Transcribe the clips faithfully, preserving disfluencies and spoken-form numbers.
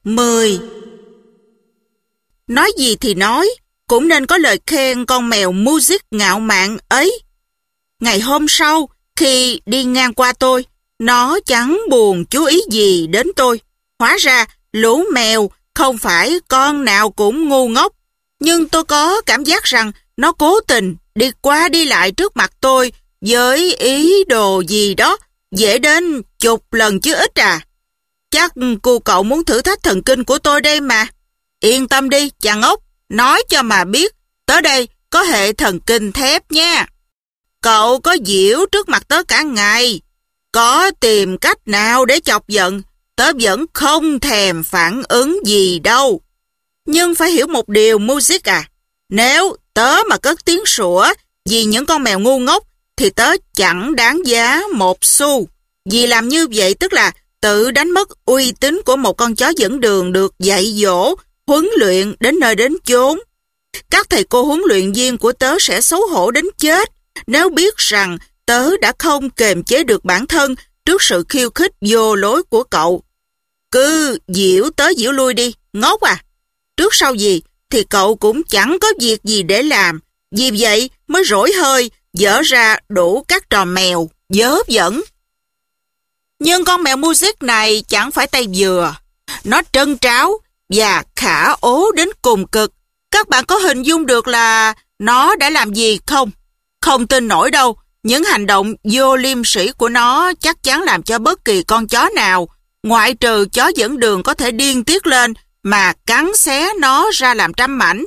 mười. Nói gì thì nói, cũng nên có lời khen con mèo Music ngạo mạn ấy. Ngày hôm sau, khi đi ngang qua tôi, nó chẳng buồn chú ý gì đến tôi. Hóa ra, lũ mèo không phải con nào cũng ngu ngốc. Nhưng tôi có cảm giác rằng nó cố tình đi qua đi lại trước mặt tôi với ý đồ gì đó, dễ đến chục lần chứ ít à. Chắc cô cậu muốn thử thách thần kinh của tôi đây mà. Yên tâm đi, chàng ngốc, nói cho mà biết, tới đây có hệ thần kinh thép nha. Cậu có giễu trước mặt tớ cả ngày, có tìm cách nào để chọc giận, tớ vẫn không thèm phản ứng gì đâu. Nhưng phải hiểu một điều, Music à, nếu tớ mà cất tiếng sủa vì những con mèo ngu ngốc thì tớ chẳng đáng giá một xu. Vì làm như vậy tức là tự đánh mất uy tín của một con chó dẫn đường được dạy dỗ, huấn luyện đến nơi đến chốn. Các thầy cô huấn luyện viên của tớ sẽ xấu hổ đến chết nếu biết rằng tớ đã không kềm chế được bản thân trước sự khiêu khích vô lối của cậu. Cứ giễu tới giễu lui đi, ngốc à. Trước sau gì thì cậu cũng chẳng có việc gì để làm, vì vậy mới rỗi hơi dở ra đủ các trò mèo vớ vẩn. Nhưng con mèo Music này chẳng phải tay vừa. Nó trân tráo và khả ố đến cùng cực. Các bạn có hình dung được là nó đã làm gì không? Không tin nổi đâu. Những hành động vô liêm sỉ của nó chắc chắn làm cho bất kỳ con chó nào, ngoại trừ chó dẫn đường, có thể điên tiết lên mà cắn xé nó ra làm trăm mảnh.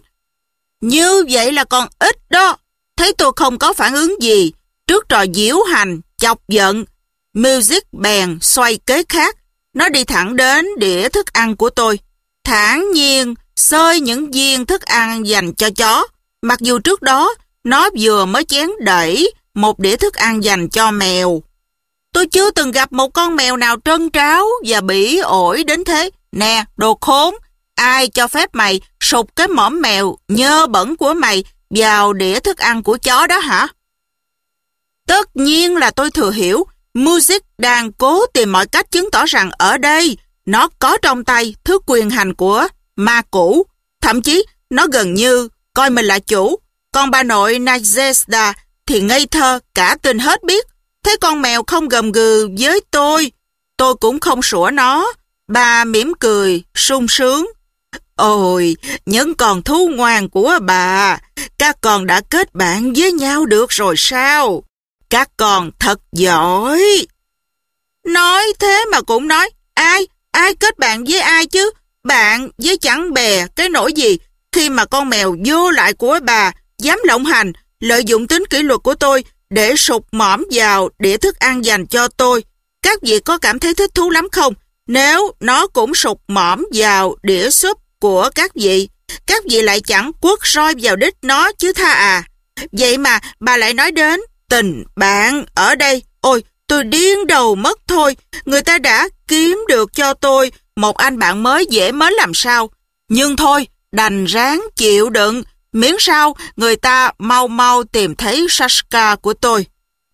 Như vậy là còn ít đó. Thấy tôi không có phản ứng gì trước trò diễu hành, chọc giận, Music bèn xoay kế khác. Nó đi thẳng đến đĩa thức ăn của tôi, thản nhiên xơi những viên thức ăn dành cho chó. Mặc dù trước đó nó vừa mới chén đẩy một đĩa thức ăn dành cho mèo. Tôi chưa từng gặp một con mèo nào trân tráo và bỉ ổi đến thế. Nè, đồ khốn, ai cho phép mày sụt cái mõm mèo nhơ bẩn của mày vào đĩa thức ăn của chó đó hả? Tất nhiên là tôi thừa hiểu Music đang cố tìm mọi cách chứng tỏ rằng ở đây nó có trong tay thứ quyền hành của ma cũ. Thậm chí nó gần như coi mình là chủ. Còn bà nội Najesta thì ngây thơ cả tin hết biết. Thấy con mèo không gầm gừ với tôi, tôi cũng không sủa nó. Bà mỉm cười sung sướng. Ôi, những con thú ngoan của bà, các con đã kết bạn với nhau được rồi sao? Các con thật giỏi. Nói thế mà cũng nói, ai, ai kết bạn với ai chứ? Bạn với chẳng bè cái nỗi gì khi mà con mèo vô lại của bà dám lộng hành, lợi dụng tính kỷ luật của tôi để sụt mõm vào đĩa thức ăn dành cho tôi. Các vị có cảm thấy thích thú lắm không? Nếu nó cũng sụt mõm vào đĩa súp của các vị, các vị lại chẳng quất roi vào đít nó chứ tha à. Vậy mà bà lại nói đến tình bạn ở đây. Ôi, tôi điên đầu mất thôi. Người ta đã kiếm được cho tôi một anh bạn mới dễ mến làm sao. Nhưng thôi, đành ráng chịu đựng, miễn sao người ta mau mau tìm thấy Sashka của tôi.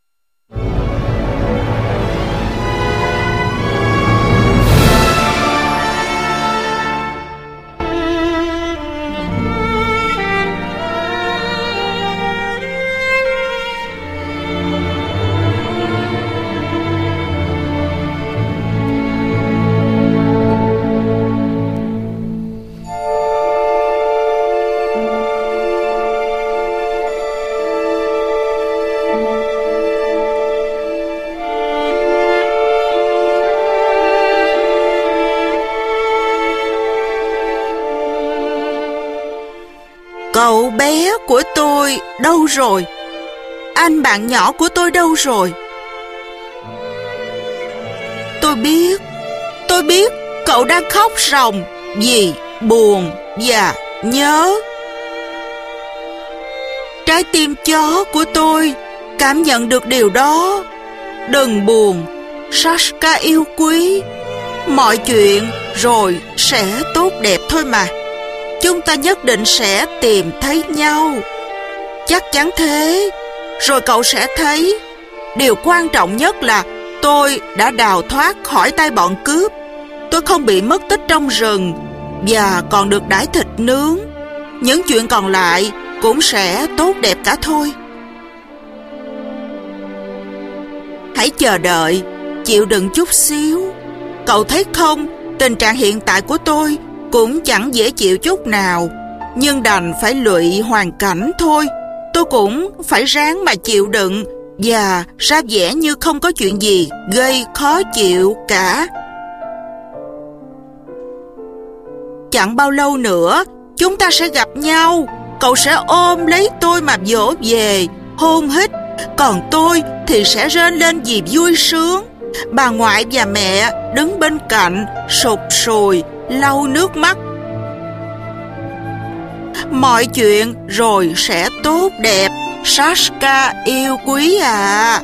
Cậu bé của tôi đâu rồi? Anh bạn nhỏ của tôi đâu rồi? Tôi biết, tôi biết cậu đang khóc ròng vì buồn và nhớ. Trái tim chó của tôi cảm nhận được điều đó. Đừng buồn, Sashka yêu quý. Mọi chuyện rồi sẽ tốt đẹp thôi mà. Chúng ta nhất định sẽ tìm thấy nhau. Chắc chắn thế. Rồi cậu sẽ thấy, điều quan trọng nhất là tôi đã đào thoát khỏi tay bọn cướp. tôi không bị mất tích trong rừng và còn được đãi thịt nướng. Những chuyện còn lại cũng sẽ tốt đẹp cả thôi. Hãy chờ đợi, chịu đựng chút xíu. Cậu thấy không, tình trạng hiện tại của tôi cũng chẳng dễ chịu chút nào, nhưng đành phải lụy hoàn cảnh thôi. Tôi cũng phải ráng mà chịu đựng và ra vẻ như không có chuyện gì gây khó chịu cả. Chẳng bao lâu nữa chúng ta sẽ gặp nhau. Cậu sẽ ôm lấy tôi mà dỗ về, hôn hít, còn tôi thì sẽ rên lên vì vui sướng. Bà ngoại và mẹ đứng bên cạnh sụt sùi lau nước mắt. Mọi chuyện rồi sẽ tốt đẹp, Sashka yêu quý à.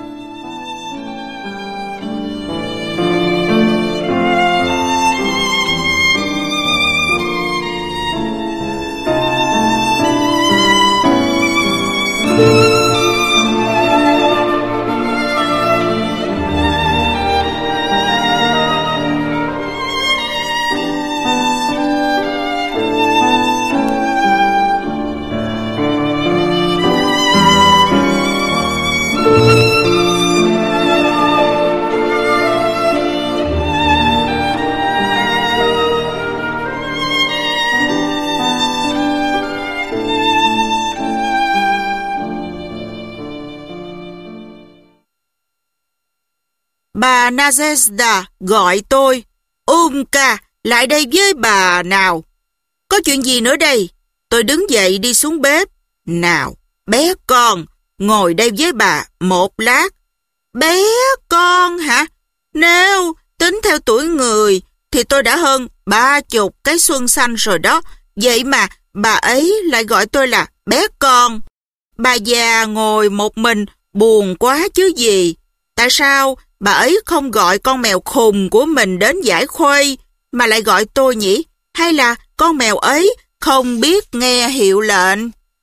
Bà Nadezhda gọi tôi. Umka, lại đây với bà nào. Có chuyện gì nữa đây? Tôi đứng dậy đi xuống bếp. Nào, bé con, ngồi đây với bà một lát. Bé con hả? Nếu tính theo tuổi người thì tôi đã hơn ba chục cái xuân xanh rồi đó. Vậy mà bà ấy lại gọi tôi là bé con. Bà già ngồi một mình buồn quá chứ gì. Tại sao bà ấy không gọi con mèo khùng của mình đến giải khuây mà lại gọi tôi nhỉ? Hay là con mèo ấy không biết nghe hiệu lệnh?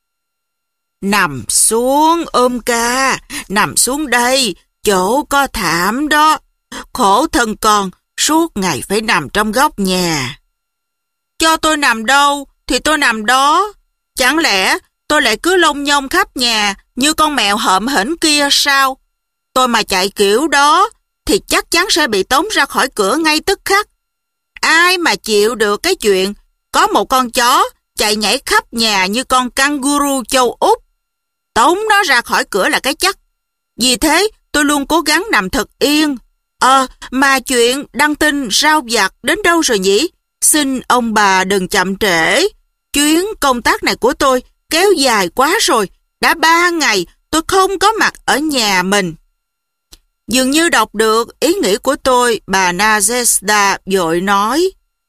Nằm xuống ôm ca, nằm xuống đây, chỗ có thảm đó. Khổ thân con, suốt ngày phải nằm trong góc nhà. Cho tôi nằm đâu thì tôi nằm đó. Chẳng lẽ tôi lại cứ lông nhông khắp nhà như con mèo hợm hỉnh kia sao? Tôi mà chạy kiểu đó thì chắc chắn sẽ bị tống ra khỏi cửa ngay tức khắc. Ai mà chịu được cái chuyện có một con chó chạy nhảy khắp nhà như con kangaroo châu Úc. Tống nó ra khỏi cửa là cái chắc. Vì thế tôi luôn cố gắng nằm thật yên. Ờ, mà chuyện đăng tin rao vặt đến đâu rồi nhỉ? Xin ông bà đừng chậm trễ. Chuyến công tác này của tôi kéo dài quá rồi. Đã ba ngày tôi không có mặt ở nhà mình. Dường như đọc được ý nghĩ của tôi, bà Nadezhda vội nói.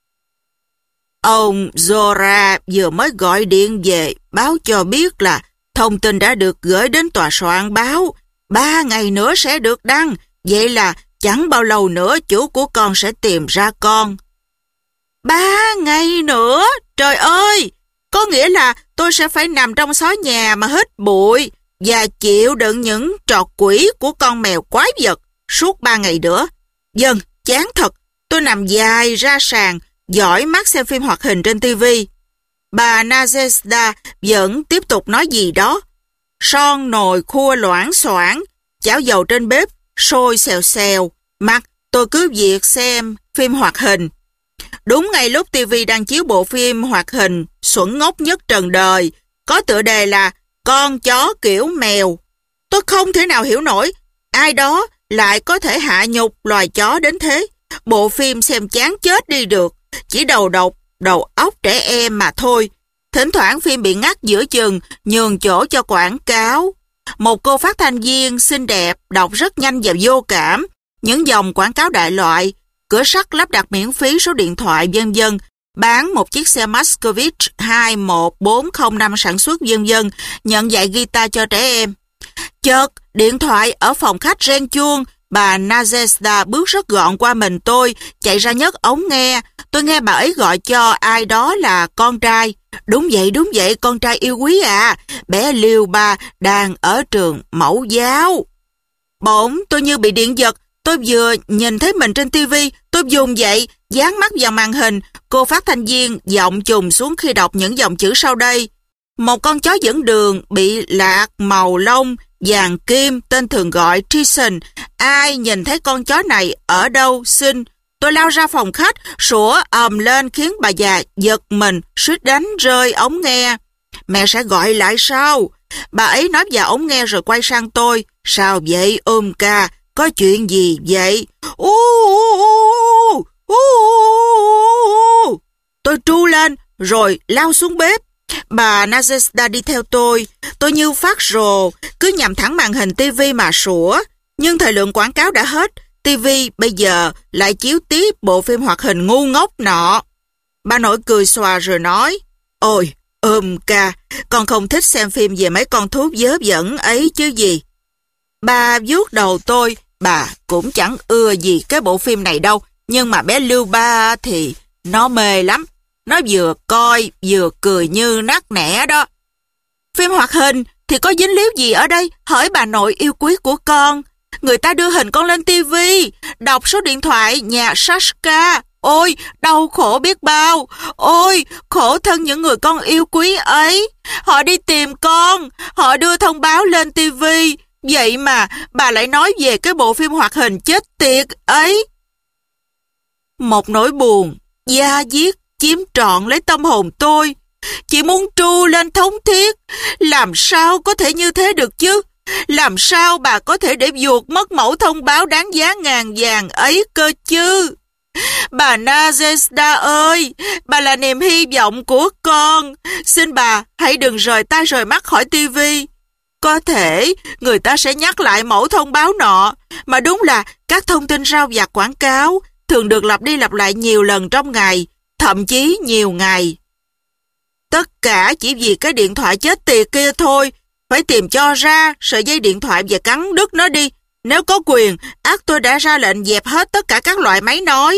Ông Zora vừa mới gọi điện về báo cho biết là thông tin đã được gửi đến tòa soạn báo. Ba ngày nữa sẽ được đăng. Vậy là chẳng bao lâu nữa chủ của con sẽ tìm ra con. Ba ngày nữa? Trời ơi! Có nghĩa là tôi sẽ phải nằm trong xó nhà mà hít bụi và chịu đựng những trò quỷ của con mèo quái vật suốt ba ngày nữa. Dần, chán thật. Tôi nằm dài ra sàn, dõi mắt xem phim hoạt hình trên tivi. Bà Nadezhda vẫn tiếp tục nói gì đó. Son nồi khua loảng xoảng, chảo dầu trên bếp sôi xèo xèo. Mặt tôi cứ việc xem phim hoạt hình. Đúng ngay lúc tivi đang chiếu bộ phim hoạt hình xuẩn ngốc nhất trần đời, có tựa đề là Con chó kiểu mèo. Tôi không thể nào hiểu nổi ai đó lại có thể hạ nhục loài chó đến thế. Bộ phim xem chán chết đi được, chỉ đầu độc, đầu óc trẻ em mà thôi. Thỉnh thoảng phim bị ngắt giữa chừng, nhường chỗ cho quảng cáo. Một cô phát thanh viên xinh đẹp đọc rất nhanh và vô cảm những dòng quảng cáo đại loại, cửa sắt lắp đặt miễn phí số điện thoại vân vân, bán một chiếc xe Muscovich hai một bốn không năm sản xuất vân vân, nhận dạy guitar cho trẻ em. Chợt điện thoại ở phòng khách reng chuông. Bà Nadezhda bước rất gọn qua mình tôi, chạy ra nhấc ống nghe. Tôi nghe bà ấy gọi cho ai đó là con trai. Đúng vậy, đúng vậy, con trai yêu quý à. Bé Liêu Ba đang ở trường mẫu giáo. Bỗng tôi như bị điện giật. Tôi vừa nhìn thấy mình trên tivi, tôi vùng dậy, dán mắt vào màn hình, cô phát thanh viên giọng trùng xuống khi đọc những dòng chữ sau đây. Một con chó dẫn đường bị lạc màu lông vàng kim, tên thường gọi Tyson. Ai nhìn thấy con chó này ở đâu xin? Tôi lao ra phòng khách, sủa ầm lên khiến bà già giật mình, suýt đánh rơi ống nghe. Mẹ sẽ gọi lại sao? Bà ấy nói vào ống nghe rồi quay sang tôi. Sao vậy ôm ca? Có chuyện gì vậy? Ú, ú, ú, ú, ú. Tôi tru lên rồi lao xuống bếp. Bà Nazesta đi theo tôi. Tôi như phát rồ, cứ nhằm thẳng màn hình tivi mà sủa. Nhưng thời lượng quảng cáo đã hết. tivi bây giờ lại chiếu tiếp bộ phim hoạt hình ngu ngốc nọ. Bà nội cười xòa rồi nói, ôi, ôm ca, con không thích xem phim về mấy con thú vớ vẩn ấy chứ gì. Bà vuốt đầu tôi, bà cũng chẳng ưa gì cái bộ phim này đâu, nhưng mà bé Lưu Ba thì nó mê lắm. Nó vừa coi vừa cười như nát nẻ đó. Phim hoạt hình thì có dính líu gì ở đây? Hỏi bà nội yêu quý của con. Người ta đưa hình con lên tivi, đọc số điện thoại nhà Sashka. Ôi, đau khổ biết bao. Ôi, khổ thân những người con yêu quý ấy. Họ đi tìm con, họ đưa thông báo lên tivi. Vậy mà bà lại nói về cái bộ phim hoạt hình chết tiệt ấy. Một nỗi buồn, da diết chiếm trọn lấy tâm hồn tôi. Chỉ muốn tru lên thống thiết. Làm sao có thể như thế được chứ? Làm sao bà có thể để vuột mất mẫu thông báo đáng giá ngàn vàng ấy cơ chứ? Bà Nazesta ơi, bà là niềm hy vọng của con. Xin bà hãy đừng rời tay rời mắt khỏi tivi. Có thể người ta sẽ nhắc lại mẫu thông báo nọ, mà đúng là các thông tin rao vặt quảng cáo thường được lặp đi lặp lại nhiều lần trong ngày, thậm chí nhiều ngày. Tất cả chỉ vì cái điện thoại chết tiệt kia thôi. Phải tìm cho ra sợi dây điện thoại và cắn đứt nó đi. Nếu có quyền, ác tôi đã ra lệnh dẹp hết tất cả các loại máy nói.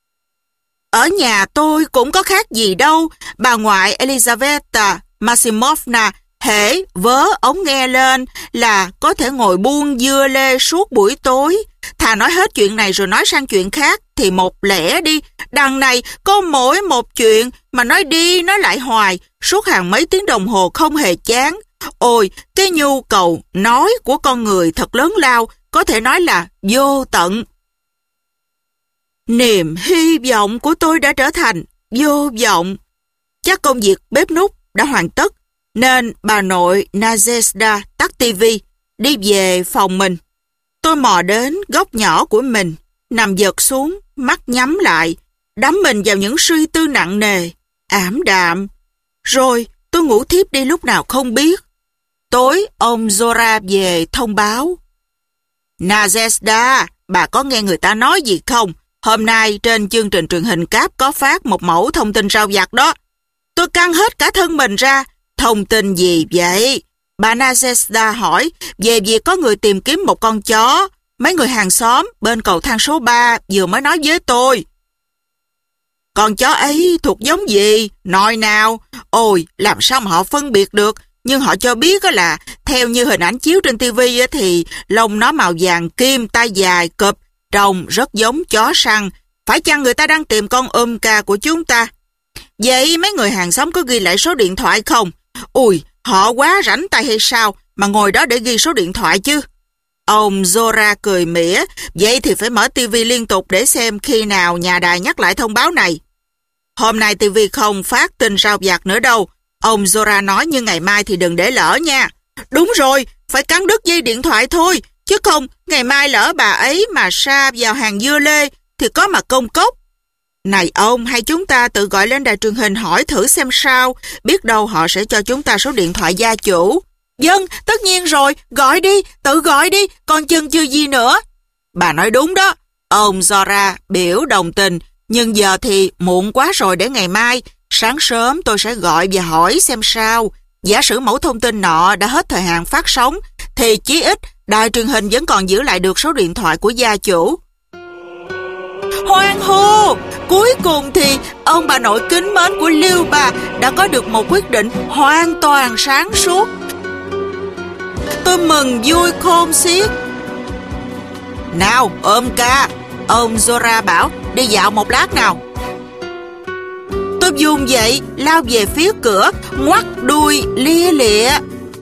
Ở nhà tôi cũng có khác gì đâu. Bà ngoại Elizaveta Maximovna hễ vớ ống nghe lên là có thể ngồi buông dưa lê suốt buổi tối. Thà nói hết chuyện này rồi nói sang chuyện khác thì một lẻ đi. Đằng này có mỗi một chuyện mà nói đi nói lại hoài, suốt hàng mấy tiếng đồng hồ không hề chán. Ôi, cái nhu cầu nói của con người thật lớn lao, có thể nói là vô tận. Niềm hy vọng của tôi đã trở thành vô vọng. Chắc công việc bếp núc đã hoàn tất, nên bà nội Nazesta tắt tivi, đi về phòng mình. Tôi mò đến góc nhỏ của mình, nằm giật xuống, mắt nhắm lại, đắm mình vào những suy tư nặng nề, ảm đạm. Rồi tôi ngủ thiếp đi lúc nào không biết. Tối ông Zora về thông báo. Nazesta, bà có nghe người ta nói gì không? Hôm nay trên chương trình truyền hình cáp có phát một mẫu thông tin rao vặt đó. Tôi căng hết cả thân mình ra. Thông tin gì vậy? Bà Nazesta hỏi về việc có người tìm kiếm một con chó. Mấy người hàng xóm bên cầu thang số ba vừa mới nói với tôi. Con chó ấy thuộc giống gì? Nói nào. Ôi, làm sao mà họ phân biệt được? Nhưng họ cho biết là theo như hình ảnh chiếu trên tivi thì lông nó màu vàng kim, tai dài, cụp, trông rất giống chó săn. Phải chăng người ta đang tìm con ôm ca của chúng ta? Vậy mấy người hàng xóm có ghi lại số điện thoại không? Ui, họ quá rảnh tay hay sao mà ngồi đó để ghi số điện thoại chứ? Ông Zora cười mỉa, vậy thì phải mở tivi liên tục để xem khi nào nhà đài nhắc lại thông báo này. Hôm nay tivi không phát tin rao vặt nữa đâu. Ông Zora nói, nhưng ngày mai thì đừng để lỡ nha. Đúng rồi, phải cắn đứt dây điện thoại thôi, chứ không ngày mai lỡ bà ấy mà sa vào hàng dưa lê thì có mà công cốc. Này ông, hay chúng ta tự gọi lên đài truyền hình hỏi thử xem sao, biết đâu họ sẽ cho chúng ta số điện thoại gia chủ. Vâng, tất nhiên rồi, gọi đi, tự gọi đi, còn chừng chưa gì nữa. Bà nói đúng đó. Ông Zora biểu đồng tình, nhưng giờ thì muộn quá rồi, để ngày mai sáng sớm tôi sẽ gọi và hỏi xem sao. Giả sử mẫu thông tin nọ đã hết thời hạn phát sóng thì chí ít đài truyền hình vẫn còn giữ lại được số điện thoại của gia chủ. Hoan hô! Cuối cùng thì ông bà nội kính mến của Lưu bà đã có được một quyết định hoàn toàn sáng suốt. Tôi mừng vui khôn xiết. Nào ôm ca, ông Zora bảo, đi dạo một lát nào. Tôi vùng dậy, lao về phía cửa, ngoắt đuôi lia lịa.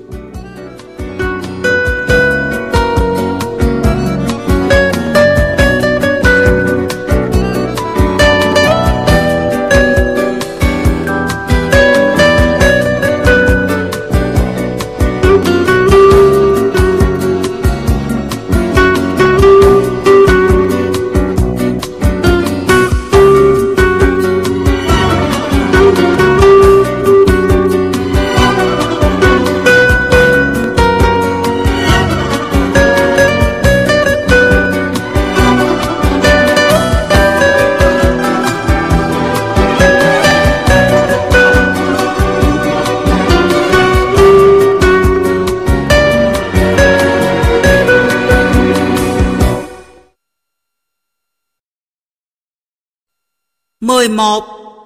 mười một.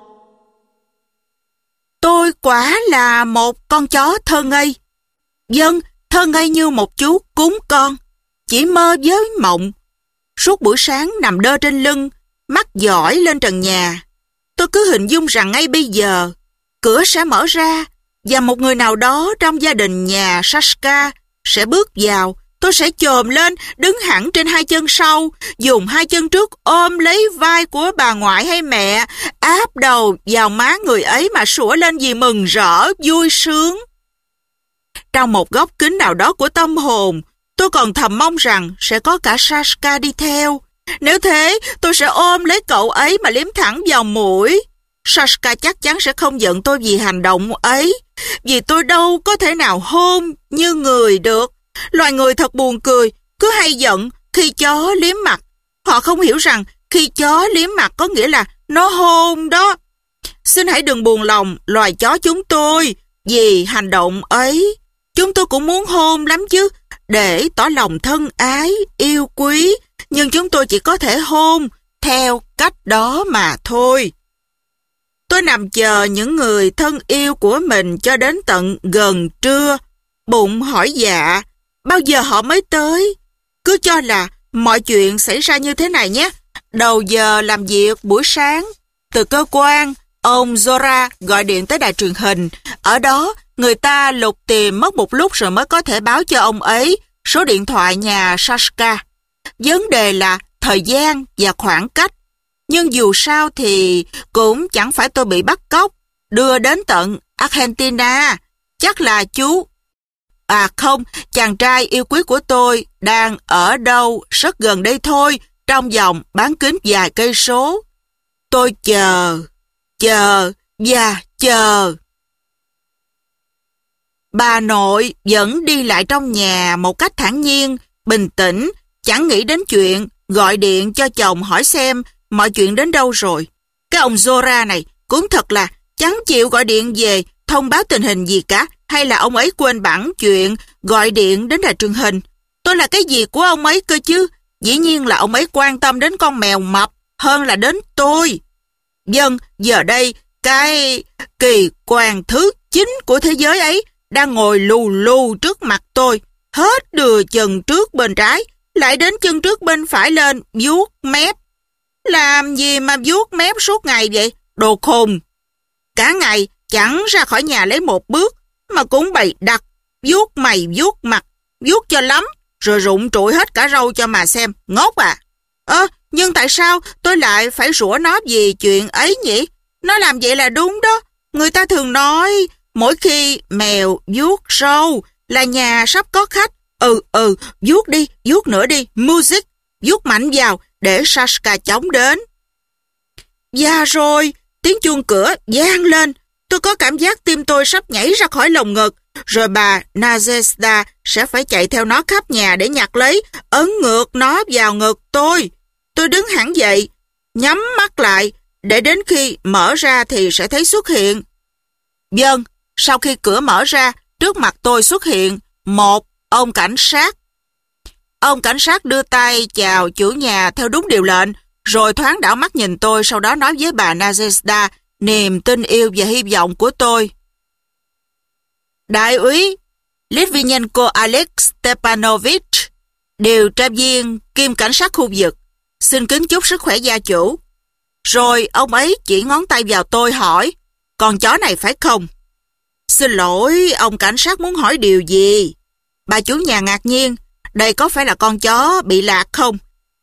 Tôi quả là một con chó thơ ngây. Vâng, thơ ngây như một chú cún con, chỉ mơ với mộng. Suốt buổi sáng nằm đơ trên lưng, mắt dõi lên trần nhà. Tôi cứ hình dung rằng ngay bây giờ, cửa sẽ mở ra, và một người nào đó trong gia đình nhà Sashka sẽ bước vào. Tôi sẽ chồm lên, đứng hẳn trên hai chân sau, dùng hai chân trước ôm lấy vai của bà ngoại hay mẹ, áp đầu vào má người ấy mà sủa lên vì mừng rỡ, vui sướng. Trong một góc kính nào đó của tâm hồn, tôi còn thầm mong rằng sẽ có cả Sashka đi theo. Nếu thế, tôi sẽ ôm lấy cậu ấy mà liếm thẳng vào mũi. Sashka chắc chắn sẽ không giận tôi vì hành động ấy, vì tôi đâu có thể nào hôn như người được. Loài người thật buồn cười, cứ hay giận khi chó liếm mặt. Họ không hiểu rằng khi chó liếm mặt có nghĩa là nó hôn đó. Xin hãy đừng buồn lòng loài chó chúng tôi vì hành động ấy. Chúng tôi cũng muốn hôn lắm chứ, để tỏ lòng thân ái, yêu quý. Nhưng chúng tôi chỉ có thể hôn theo cách đó mà thôi. Tôi nằm chờ những người thân yêu của mình cho đến tận gần trưa. Bụng hỏi dạ, bao giờ họ mới tới? Cứ cho là mọi chuyện xảy ra như thế này nhé. Đầu giờ làm việc buổi sáng, từ cơ quan, ông Zora gọi điện tới đài truyền hình. Ở đó, người ta lục tìm mất một lúc rồi mới có thể báo cho ông ấy số điện thoại nhà Sashka. Vấn đề là thời gian và khoảng cách. Nhưng dù sao thì cũng chẳng phải tôi bị bắt cóc, đưa đến tận Argentina. Chắc là chú... À không, chàng trai yêu quý của tôi đang ở đâu rất gần đây thôi, trong vòng bán kính vài cây số. Tôi chờ, chờ và chờ. Bà nội vẫn đi lại trong nhà một cách thản nhiên, bình tĩnh, chẳng nghĩ đến chuyện gọi điện cho chồng hỏi xem mọi chuyện đến đâu rồi. Cái ông Zora này cũng thật là chẳng chịu gọi điện về thông báo tình hình gì cả, hay là ông ấy quên bẵng chuyện gọi điện đến đài truyền hình. Tôi là cái gì của ông ấy cơ chứ? Dĩ nhiên là ông ấy quan tâm đến con mèo mập hơn là đến tôi. Vâng, giờ đây cái kỳ quan thứ chín của thế giới ấy đang ngồi lù lù trước mặt tôi, hết đưa chân trước bên trái, lại đến chân trước bên phải lên vuốt mép. Làm gì mà vuốt mép suốt ngày vậy? Đồ khùng! Cả ngày chẳng ra khỏi nhà lấy một bước, mà cũng bày đặt, vuốt mày vuốt mặt, vuốt cho lắm, rồi rụng trụi hết cả râu cho mà xem, ngốc à. Ơ, à, nhưng tại sao tôi lại phải rủa nó vì chuyện ấy nhỉ? Nó làm vậy là đúng đó. Người ta thường nói, mỗi khi mèo vuốt râu là nhà sắp có khách. Ừ, ừ, vuốt đi, vuốt nữa đi, music, vuốt mạnh vào để Sashka chóng đến. Và rồi, tiếng chuông cửa vang lên. Tôi có cảm giác tim tôi sắp nhảy ra khỏi lồng ngực, rồi bà Nazesta sẽ phải chạy theo nó khắp nhà để nhặt lấy, ấn ngược nó vào ngực tôi. Tôi đứng hẳn dậy, nhắm mắt lại, để đến khi mở ra thì sẽ thấy xuất hiện. Vâng, sau khi cửa mở ra, trước mặt tôi xuất hiện một ông cảnh sát. Ông cảnh sát đưa tay chào chủ nhà theo đúng điều lệnh, rồi thoáng đảo mắt nhìn tôi, sau đó nói với bà Nazesta niềm tin yêu và hy vọng của tôi. Đại úy Litvinenko Alex Stepanovich, điều tra viên kiêm cảnh sát khu vực, xin kính chúc sức khỏe gia chủ. Rồi ông ấy chỉ ngón tay vào tôi hỏi, con chó này phải không? Xin lỗi, ông cảnh sát muốn hỏi điều gì? Bà chủ nhà ngạc nhiên, đây có phải là con chó bị lạc không?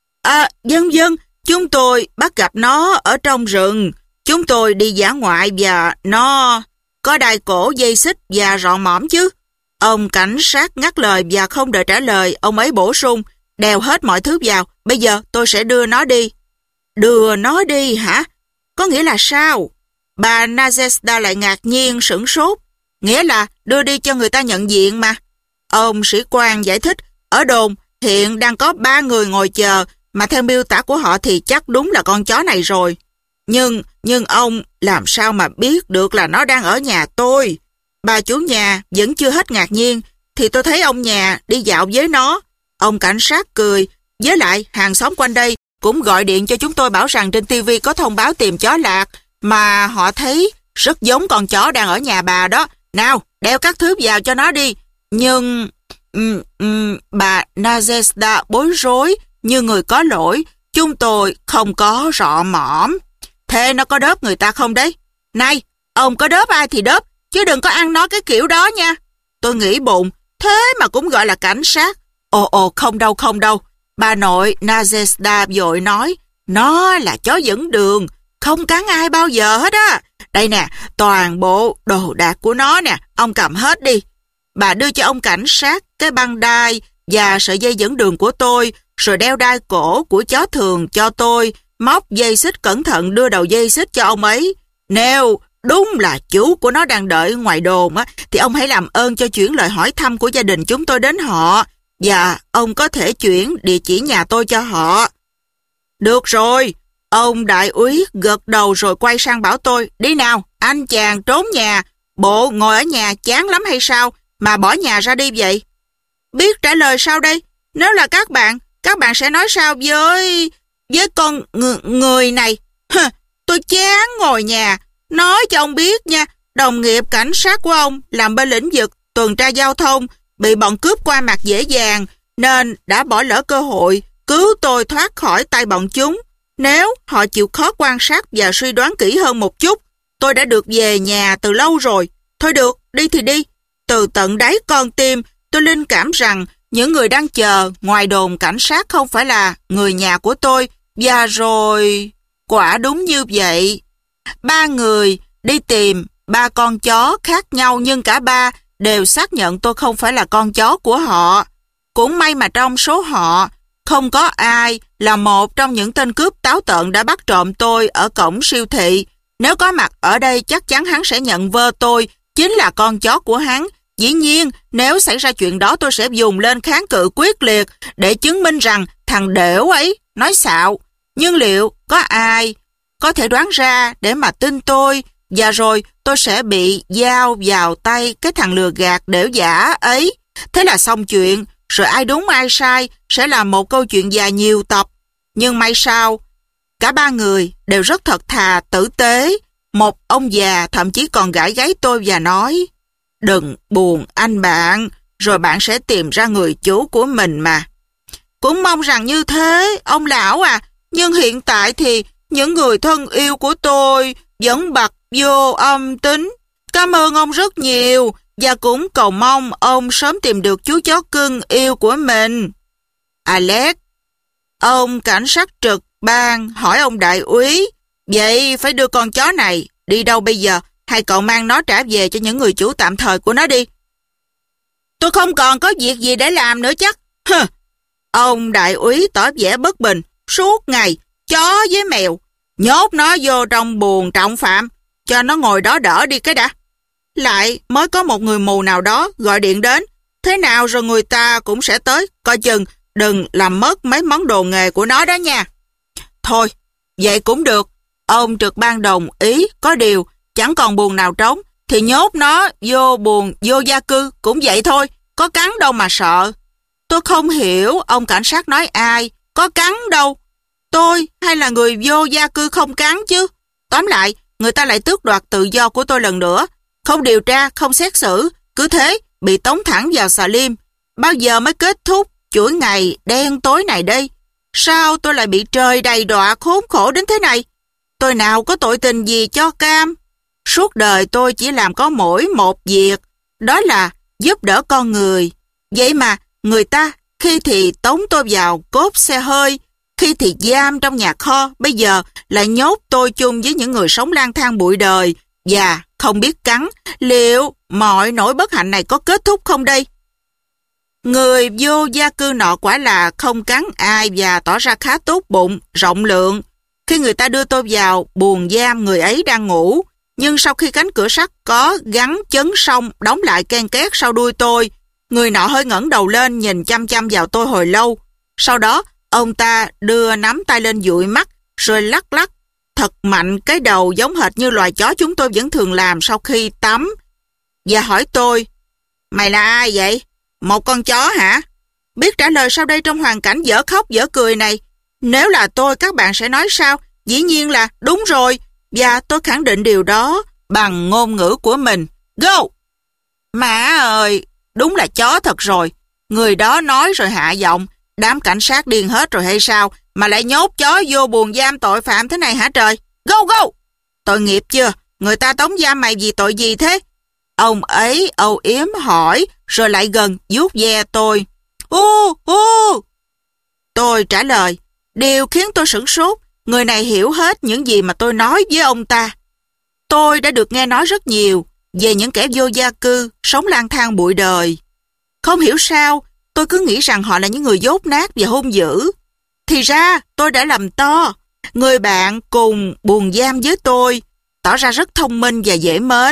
À, dân dân, chúng tôi bắt gặp nó ở trong rừng. Chúng tôi đi dã ngoại và nó có đai cổ dây xích và rọ mõm chứ. Ông cảnh sát ngắt lời và không đợi trả lời, ông ấy bổ sung, đeo hết mọi thứ vào, bây giờ tôi sẽ đưa nó đi. Đưa nó đi hả? Có nghĩa là sao? Bà Nazesta lại ngạc nhiên sửng sốt. Nghĩa là đưa đi cho người ta nhận diện mà. Ông sĩ quan giải thích, ở đồn hiện đang có ba người ngồi chờ, mà theo miêu tả của họ thì chắc đúng là con chó này rồi. Nhưng, nhưng ông làm sao mà biết được là nó đang ở nhà tôi? Bà chủ nhà vẫn chưa hết ngạc nhiên, thì tôi thấy ông nhà đi dạo với nó. Ông cảnh sát cười, với lại hàng xóm quanh đây cũng gọi điện cho chúng tôi bảo rằng trên ti vi có thông báo tìm chó lạc, mà họ thấy rất giống con chó đang ở nhà bà đó. Nào, đeo các thứ vào cho nó đi. Nhưng... Um, um, bà Nazesta bối rối như người có lỗi. Chúng tôi không có rọ mõm. Thế nó có đớp người ta không đấy? Này, ông có đớp ai thì đớp, chứ đừng có ăn nói cái kiểu đó nha. Tôi nghĩ bụng, thế mà cũng gọi là cảnh sát. Ồ ồ, không đâu không đâu. Bà nội Nazesta vội nói, nó là chó dẫn đường, không cắn ai bao giờ hết á. Đây nè, toàn bộ đồ đạc của nó nè, ông cầm hết đi. Bà đưa cho ông cảnh sát cái băng đai và sợi dây dẫn đường của tôi, rồi đeo đai cổ của chó thường cho tôi, móc dây xích cẩn thận đưa đầu dây xích cho ông ấy. Nếu đúng là chú của nó đang đợi ngoài đồn á, thì ông hãy làm ơn cho chuyển lời hỏi thăm của gia đình chúng tôi đến họ, và ông có thể chuyển địa chỉ nhà tôi cho họ. Được rồi, ông đại úy gật đầu rồi quay sang bảo tôi, đi nào, anh chàng trốn nhà, bộ ngồi ở nhà chán lắm hay sao, mà bỏ nhà ra đi vậy? Biết trả lời sao đây? Nếu là các bạn, các bạn sẽ nói sao với... với con ng người này? Hừ, tôi chán ngồi nhà. Nói cho ông biết nha, đồng nghiệp cảnh sát của ông làm bên lĩnh vực tuần tra giao thông, bị bọn cướp qua mặt dễ dàng, nên đã bỏ lỡ cơ hội cứu tôi thoát khỏi tay bọn chúng. Nếu họ chịu khó quan sát và suy đoán kỹ hơn một chút, tôi đã được về nhà từ lâu rồi. Thôi được, đi thì đi. Từ tận đáy con tim, tôi linh cảm rằng những người đang chờ ngoài đồn cảnh sát không phải là người nhà của tôi. Và rồi... quả đúng như vậy. Ba người đi tìm ba con chó khác nhau, nhưng cả ba đều xác nhận tôi không phải là con chó của họ. Cũng may mà trong số họ, không có ai là một trong những tên cướp táo tợn đã bắt trộm tôi ở cổng siêu thị. Nếu có mặt ở đây, chắc chắn hắn sẽ nhận vơ tôi chính là con chó của hắn. Dĩ nhiên, nếu xảy ra chuyện đó, tôi sẽ dùng lên kháng cự quyết liệt để chứng minh rằng thằng đểu ấy nói xạo. Nhưng liệu có ai có thể đoán ra để mà tin tôi, và rồi tôi sẽ bị giao vào tay cái thằng lừa gạt đểu giả ấy? Thế là xong chuyện, rồi ai đúng ai sai sẽ là một câu chuyện dài nhiều tập. Nhưng may sao, cả ba người đều rất thật thà, tử tế. Một ông già thậm chí còn gãi gáy tôi và nói, đừng buồn anh bạn, rồi bạn sẽ tìm ra người chủ của mình mà. Cũng mong rằng như thế, ông lão à. Nhưng hiện tại thì những người thân yêu của tôi vẫn bật vô âm tính. Cảm ơn ông rất nhiều, và cũng cầu mong ông sớm tìm được chú chó cưng yêu của mình. Alex, ông cảnh sát trực ban hỏi ông đại úy, vậy phải đưa con chó này đi đâu bây giờ? Hay cậu mang nó trả về cho những người chủ tạm thời của nó đi? Tôi không còn có việc gì để làm nữa chắc. Hừ. Ông đại úy tỏ vẻ bất bình. Suốt ngày, chó với mèo, nhốt nó vô trong buồng trọng phạm, cho nó ngồi đó đỡ đi cái đã. Lại mới có một người mù nào đó gọi điện đến, thế nào rồi người ta cũng sẽ tới, coi chừng đừng làm mất mấy món đồ nghề của nó đó nha. Thôi, vậy cũng được. Ông trực ban đồng ý, có điều chẳng còn buồng nào trống, thì nhốt nó vô buồng vô gia cư cũng vậy thôi, có cắn đâu mà sợ. Tôi không hiểu ông cảnh sát nói ai, có cắn đâu. Tôi hay là người vô gia cư không cắn chứ. Tóm lại, người ta lại tước đoạt tự do của tôi lần nữa. Không điều tra, không xét xử, cứ thế bị tống thẳng vào xà lim. Bao giờ mới kết thúc chuỗi ngày đen tối này đây? Sao tôi lại bị trời đầy đọa khốn khổ đến thế này? Tôi nào có tội tình gì cho cam. Suốt đời tôi chỉ làm có mỗi một việc, đó là giúp đỡ con người. Vậy mà người ta khi thì tống tôi vào cốp xe hơi, khi thì giam trong nhà kho, bây giờ lại nhốt tôi chung với những người sống lang thang bụi đời và không biết cắn. Liệu mọi nỗi bất hạnh này có kết thúc không đây? Người vô gia cư nọ quả là không cắn ai và tỏ ra khá tốt bụng, rộng lượng. Khi người ta đưa tôi vào buồng giam, người ấy đang ngủ, nhưng sau khi cánh cửa sắt có gắn chấn xong đóng lại ken két sau đuôi tôi, người nọ hơi ngẩng đầu lên nhìn chăm chăm vào tôi hồi lâu. Sau đó, ông ta đưa nắm tay lên dụi mắt, rồi lắc lắc thật mạnh cái đầu giống hệt như loài chó chúng tôi vẫn thường làm sau khi tắm. Và hỏi tôi, mày là ai vậy? Một con chó hả? Biết trả lời sau đây trong hoàn cảnh dở khóc dở cười này. Nếu là tôi, các bạn sẽ nói sao? Dĩ nhiên là đúng rồi. Và tôi khẳng định điều đó bằng ngôn ngữ của mình. Go! Má ơi, đúng là chó thật rồi. Người đó nói rồi hạ giọng. Đám cảnh sát điên hết rồi hay sao mà lại nhốt chó vô buồng giam tội phạm thế này hả trời? Go go! Tội nghiệp chưa? Người ta tống giam mày vì tội gì thế? Ông ấy âu yếm hỏi rồi lại gần vuốt ve tôi. U u! Tôi trả lời. Điều khiến tôi sửng sốt, người này hiểu hết những gì mà tôi nói với ông ta. Tôi đã được nghe nói rất nhiều về những kẻ vô gia cư, sống lang thang bụi đời. Không hiểu sao, tôi cứ nghĩ rằng họ là những người dốt nát và hung dữ. Thì ra, tôi đã lầm to. Người bạn cùng buồng giam với tôi tỏ ra rất thông minh và dễ mến.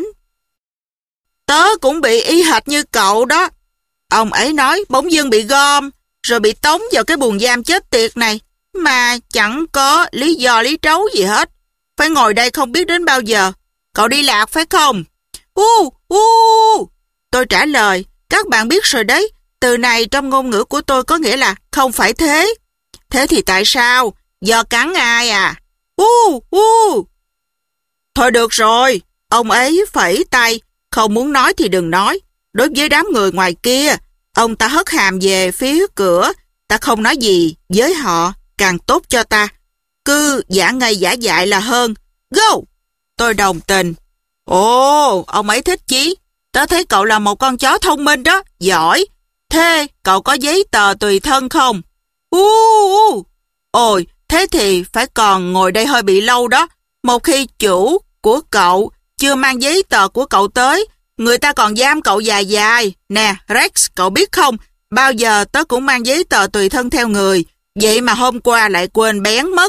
Tớ cũng bị y hệt như cậu đó. Ông ấy nói bỗng dưng bị gom, rồi bị tống vào cái buồng giam chết tiệt này. Mà chẳng có lý do lý trấu gì hết. Phải ngồi đây không biết đến bao giờ. Cậu đi lạc phải không? U, u. Tôi trả lời, các bạn biết rồi đấy. Từ này trong ngôn ngữ của tôi có nghĩa là không phải thế. Thế thì tại sao? Do cắn ai à? U, u. Thôi được rồi. Ông ấy phẩy tay. Không muốn nói thì đừng nói. Đối với đám người ngoài kia, ông ta hất hàm về phía cửa. Ta không nói gì với họ, càng tốt cho ta. Cứ giả ngây giả dại là hơn. Go! Tôi đồng tình. Ồ, ông ấy thích chí. Tớ thấy cậu là một con chó thông minh đó, giỏi. Thế cậu có giấy tờ tùy thân không? U, u. Ôi, thế thì phải còn ngồi đây hơi bị lâu đó. Một khi chủ của cậu chưa mang giấy tờ của cậu tới, người ta còn giam cậu dài dài. Nè, Rex, cậu biết không, bao giờ tớ cũng mang giấy tờ tùy thân theo người, vậy mà hôm qua lại quên bén mất.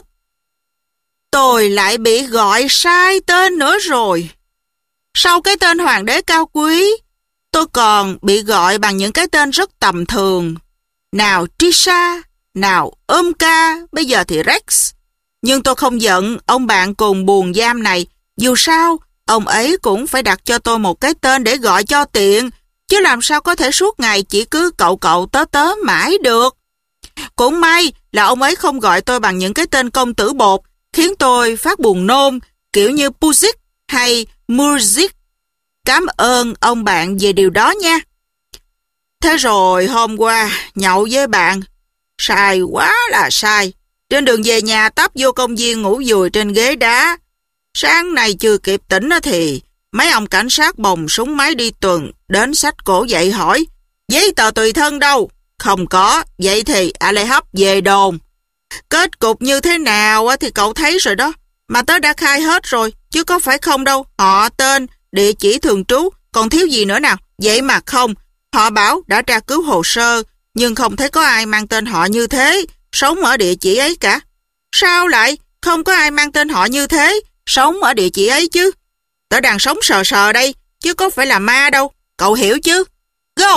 Tôi lại bị gọi sai tên nữa rồi. Sau cái tên hoàng đế cao quý, tôi còn bị gọi bằng những cái tên rất tầm thường. Nào Trisha, nào Umka, bây giờ thì Rex. Nhưng tôi không giận ông bạn cùng buồng giam này. Dù sao, ông ấy cũng phải đặt cho tôi một cái tên để gọi cho tiện, chứ làm sao có thể suốt ngày chỉ cứ cậu cậu tớ tớ mãi được. Cũng may là ông ấy không gọi tôi bằng những cái tên công tử bột, khiến tôi phát buồn nôn, kiểu như Puzik hay Murzik. Cảm ơn ông bạn về điều đó nha. Thế rồi hôm qua, nhậu với bạn. Sai quá là sai. Trên đường về nhà tấp vô công viên ngủ vùi trên ghế đá. Sáng nay chưa kịp tỉnh thì mấy ông cảnh sát bồng súng máy đi tuần đến xách cổ dậy hỏi giấy tờ tùy thân đâu? Không có. Vậy thì à lại hấp về đồn. Kết cục như thế nào thì cậu thấy rồi đó. Mà tớ đã khai hết rồi, chứ có phải không đâu. Họ, tên, địa chỉ thường trú, còn thiếu gì nữa nào? Vậy mà không. Họ bảo đã tra cứu hồ sơ, nhưng không thấy có ai mang tên họ như thế, sống ở địa chỉ ấy cả. Sao lại không có ai mang tên họ như thế, sống ở địa chỉ ấy chứ? Tớ đang sống sờ sờ đây, chứ có phải là ma đâu. Cậu hiểu chứ? Go!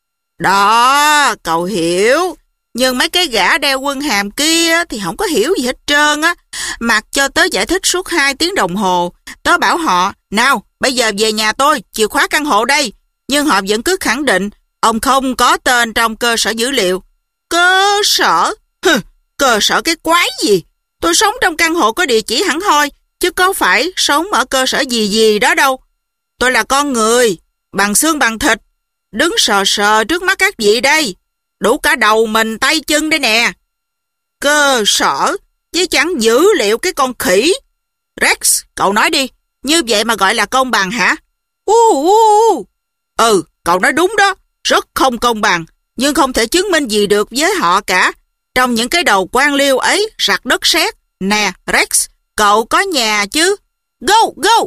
Đó, cậu hiểu. Nhưng mấy cái gã đeo quân hàm kia thì không có hiểu gì hết trơn á. Mặc cho tớ giải thích suốt hai tiếng đồng hồ. Tớ bảo họ, nào, bây giờ về nhà tôi, chìa khóa căn hộ đây. Nhưng họ vẫn cứ khẳng định, ông không có tên trong cơ sở dữ liệu. Cơ sở? Hừ, cơ sở cái quái gì? Tôi sống trong căn hộ có địa chỉ hẳn hoi, chứ có phải sống ở cơ sở gì gì đó đâu. Tôi là con người, bằng xương bằng thịt, đứng sờ sờ trước mắt các vị đây. Đủ cả đầu mình tay chân đây nè. Cơ sở, chứ chẳng dữ liệu cái con khỉ. Rex, cậu nói đi, như vậy mà gọi là công bằng hả? Uh, uh, uh. Ừ, cậu nói đúng đó, rất không công bằng, nhưng không thể chứng minh gì được với họ cả. Trong những cái đầu quan liêu ấy, rặt đất sét. Nè, Rex, cậu có nhà chứ? Go, go!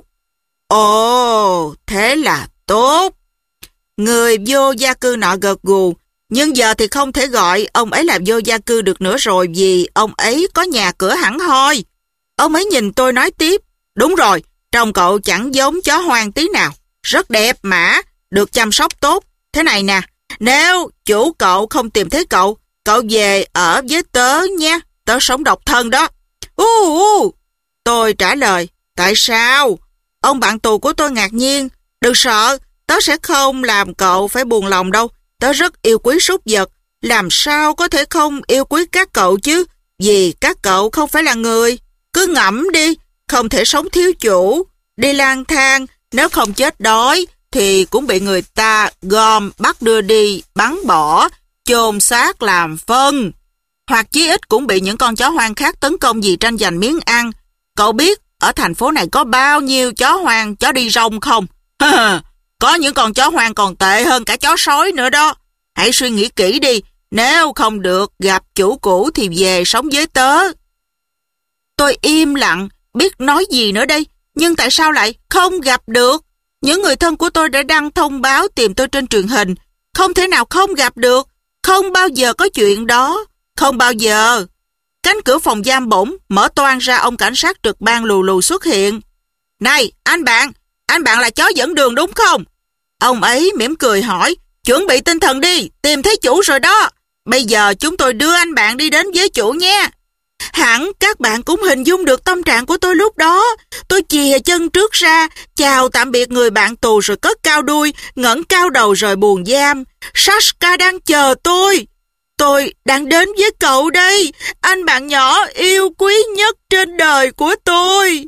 Ồ, thế là tốt. Người vô gia cư nọ gật gù, nhưng giờ thì không thể gọi ông ấy là vô gia cư được nữa rồi vì ông ấy có nhà cửa hẳn hoi. Ông ấy nhìn tôi nói tiếp, đúng rồi, trông cậu chẳng giống chó hoang tí nào. Rất đẹp mà, được chăm sóc tốt. Thế này nè, nếu chủ cậu không tìm thấy cậu, cậu về ở với tớ nha, tớ sống độc thân đó. U uh, uh. Tôi trả lời, tại sao? Ông bạn tù của tôi ngạc nhiên, đừng sợ, tớ sẽ không làm cậu phải buồn lòng đâu. Tớ rất yêu quý súc vật, làm sao có thể không yêu quý các cậu chứ, vì các cậu không phải là người. Cứ ngẫm đi, không thể sống thiếu chủ, đi lang thang, nếu không chết đói thì cũng bị người ta gom bắt đưa đi, bắn bỏ, chôn xác làm phân. Hoặc chí ít cũng bị những con chó hoang khác tấn công vì tranh giành miếng ăn. Cậu biết ở thành phố này có bao nhiêu chó hoang, chó đi rong không? Có những con chó hoang còn tệ hơn cả chó sói nữa đó. Hãy suy nghĩ kỹ đi, nếu không được gặp chủ cũ thì về sống với tớ. Tôi im lặng, biết nói gì nữa đây, nhưng tại sao lại không gặp được? Những người thân của tôi đã đăng thông báo tìm tôi trên truyền hình, không thể nào không gặp được, không bao giờ có chuyện đó, không bao giờ. Cánh cửa phòng giam bỗng mở toang ra, ông cảnh sát trực ban lù lù xuất hiện. Này, anh bạn, anh bạn là chó dẫn đường đúng không? Ông ấy mỉm cười hỏi, chuẩn bị tinh thần đi, tìm thấy chủ rồi đó. Bây giờ chúng tôi đưa anh bạn đi đến với chủ nha. Hẳn các bạn cũng hình dung được tâm trạng của tôi lúc đó. Tôi chìa chân trước ra, chào tạm biệt người bạn tù rồi cất cao đuôi, ngẩng cao đầu rời buồng giam. Sashka đang chờ tôi. Tôi đang đến với cậu đây, anh bạn nhỏ yêu quý nhất trên đời của tôi.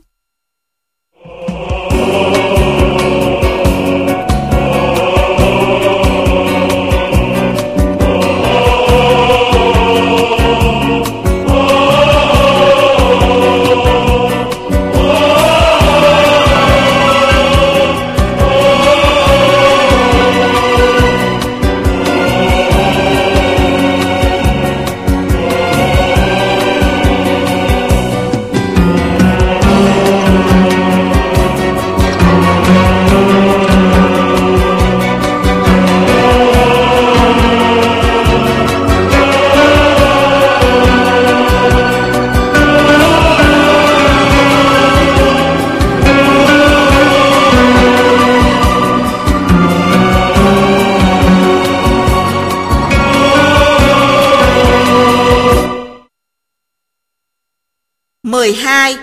mười hai.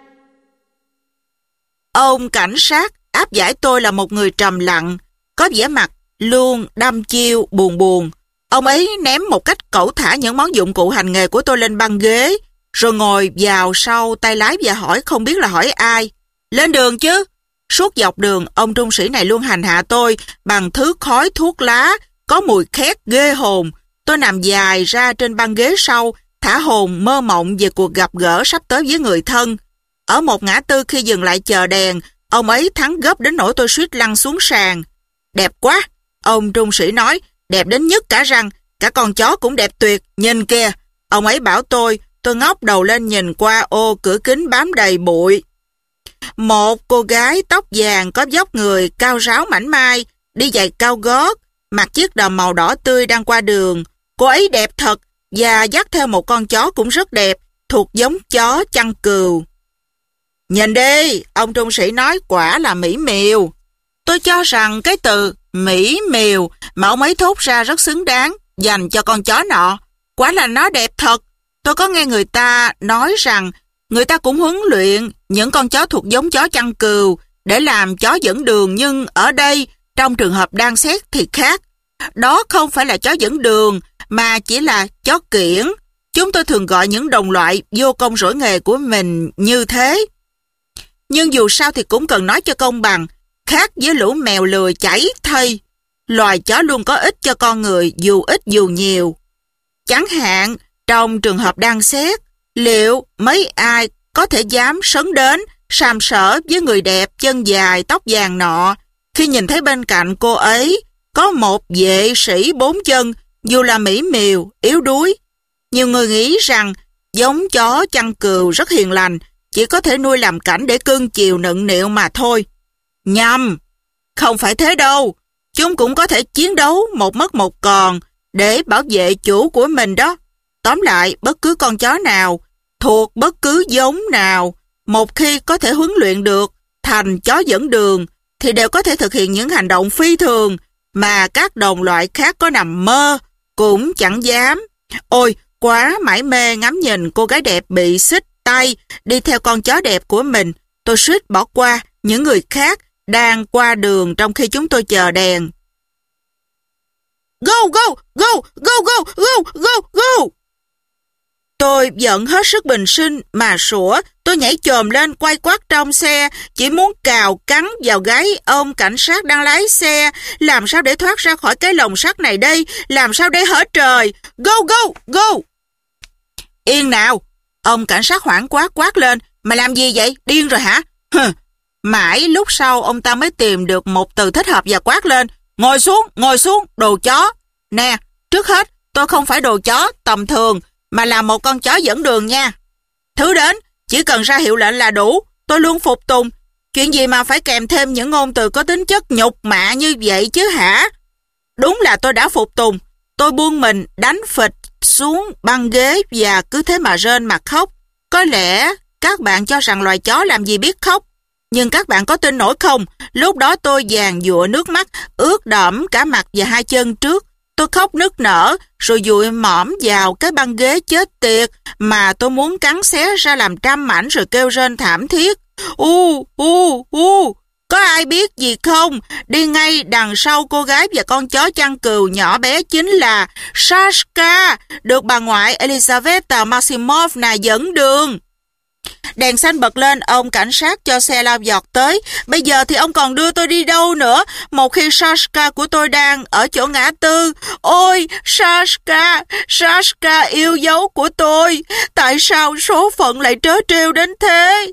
Ông cảnh sát áp giải tôi là một người trầm lặng, có vẻ mặt luôn đăm chiêu buồn buồn. Ông ấy ném một cách cẩu thả những món dụng cụ hành nghề của tôi lên băng ghế, rồi ngồi vào sau tay lái và hỏi không biết là hỏi ai. Lên đường chứ? Suốt dọc đường, ông trung sĩ này luôn hành hạ tôi bằng thứ khói thuốc lá, có mùi khét ghê hồn. Tôi nằm dài ra trên băng ghế sau, thả hồn mơ mộng về cuộc gặp gỡ sắp tới với người thân. Ở một ngã tư khi dừng lại chờ đèn, ông ấy thắng gấp đến nỗi tôi suýt lăn xuống sàn. Đẹp quá, ông trung sĩ nói, đẹp đến nhức cả răng, cả con chó cũng đẹp tuyệt, nhìn kìa. Ông ấy bảo tôi, tôi ngóc đầu lên nhìn qua ô cửa kính bám đầy bụi. Một cô gái tóc vàng có vóc người cao ráo mảnh mai, đi giày cao gót, mặc chiếc đầm màu đỏ tươi đang qua đường. Cô ấy đẹp thật và dắt theo một con chó cũng rất đẹp, thuộc giống chó chăn cừu. Nhìn đi, ông trung sĩ nói, quả là mỹ miều. Tôi cho rằng cái từ mỹ miều mà ông ấy thốt ra rất xứng đáng dành cho con chó nọ. Quả là nó đẹp thật. Tôi có nghe người ta nói rằng người ta cũng huấn luyện những con chó thuộc giống chó chăn cừu để làm chó dẫn đường, nhưng ở đây, trong trường hợp đang xét thì khác. Đó không phải là chó dẫn đường, mà chỉ là chó kiểng. Chúng tôi thường gọi những đồng loại vô công rỗi nghề của mình như thế. Nhưng dù sao thì cũng cần nói cho công bằng, khác với lũ mèo lười chảy thây. Loài chó luôn có ích cho con người, dù ít dù nhiều. Chẳng hạn, trong trường hợp đang xét, liệu mấy ai có thể dám sấn đến sàm sỡ với người đẹp chân dài tóc vàng nọ, khi nhìn thấy bên cạnh cô ấy có một vệ sĩ bốn chân, dù là mỹ miều, yếu đuối. Nhiều người nghĩ rằng giống chó chăn cừu rất hiền lành, chỉ có thể nuôi làm cảnh để cưng chiều nựng nịu mà thôi. Nhầm, không phải thế đâu. Chúng cũng có thể chiến đấu một mất một còn để bảo vệ chủ của mình đó. Tóm lại, bất cứ con chó nào, thuộc bất cứ giống nào, một khi có thể huấn luyện được thành chó dẫn đường, thì đều có thể thực hiện những hành động phi thường mà các đồng loại khác có nằm mơ cũng chẳng dám. Ôi, quá mải mê ngắm nhìn cô gái đẹp bị xích tay đi theo con chó đẹp của mình, tôi suýt bỏ qua những người khác đang qua đường trong khi chúng tôi chờ đèn. Go, go, go, go, go, go, go, go! Tôi giận hết sức bình sinh mà sủa, tôi nhảy chồm lên quay quắt trong xe, chỉ muốn cào cắn vào gáy ông cảnh sát đang lái xe. Làm sao để thoát ra khỏi cái lồng sắt này đây? Làm sao để hở trời? Go, go, go! Yên nào! Ông cảnh sát hoảng quá quát lên. Mà làm gì vậy? Điên rồi hả? Hừ. Mãi lúc sau ông ta mới tìm được một từ thích hợp và quát lên. Ngồi xuống, ngồi xuống, đồ chó. Nè, trước hết, tôi không phải đồ chó tầm thường, mà là một con chó dẫn đường nha. Thứ đến, chỉ cần ra hiệu lệnh là đủ, tôi luôn phục tùng. Chuyện gì mà phải kèm thêm những ngôn từ có tính chất nhục mạ như vậy chứ hả? Đúng là tôi đã phục tùng. Tôi buông mình đánh phịch xuống băng ghế và cứ thế mà rên mà khóc. Có lẽ các bạn cho rằng loài chó làm gì biết khóc. Nhưng các bạn có tin nổi không? Lúc đó tôi giàn giụa nước mắt, ướt đẫm cả mặt và hai chân trước. Tôi khóc nức nở, rồi dụi mõm vào cái băng ghế chết tiệt mà tôi muốn cắn xé ra làm trăm mảnh rồi kêu rên thảm thiết. U, u, u, có ai biết gì không? Đi ngay đằng sau cô gái và con chó chăn cừu nhỏ bé chính là Sashka, được bà ngoại Elizaveta Maximovna dẫn đường. Đèn xanh bật lên, ông cảnh sát cho xe lao vọt tới. Bây giờ thì ông còn đưa tôi đi đâu nữa, một khi Sashka của tôi đang ở chỗ ngã tư. Ôi, Sashka, Sashka yêu dấu của tôi, tại sao số phận lại trớ trêu đến thế?